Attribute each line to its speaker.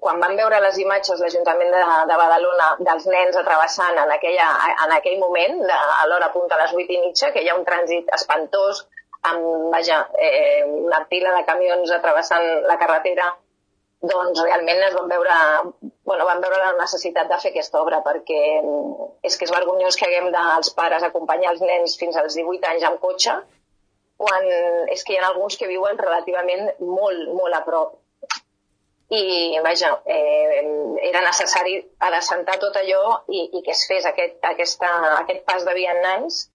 Speaker 1: quan van veure les imatges l'Ajuntament de Badalona dels nens travessant en aquell moment, a l'hora punta a les 8:30, que hi ha un trànsit espantós, amb una pila de camions travessant la carretera, doncs realment van veure la necessitat de fer aquesta obra, perquè és que és vergonyós que haguem els pares acompanyar els nens fins als 18 anys amb cotxe, quan és que hi ha alguns que viuen relativament molt, molt a prop. I, era necessari adassentar tot allò i que es fes aquest pas de vianants